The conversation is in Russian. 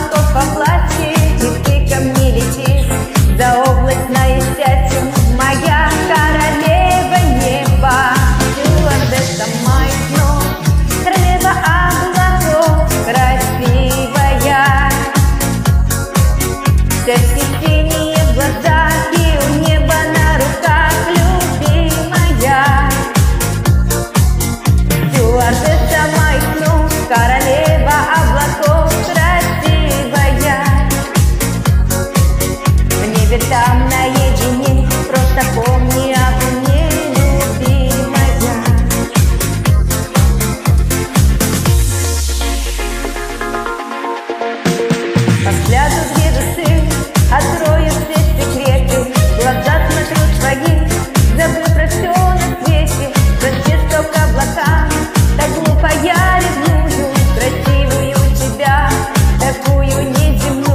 облаков поплачь, и ты ко мне летишь, за облачной сетью, моя королева неба. Стюардесса моих снов, королева облаков, красивая. Сердце синие глаза, и у неба на руках, любимая. Стюардесса моих снов, королева облаков, красивая. В небе там наедине, просто помни обо мне, любимая. По взгляду вижу сын, открою все секреты, в глаза смотрю твои, забыл про все на свете. Зачем столько облака, так глупо я ревную, красивую тебя, такую неземную.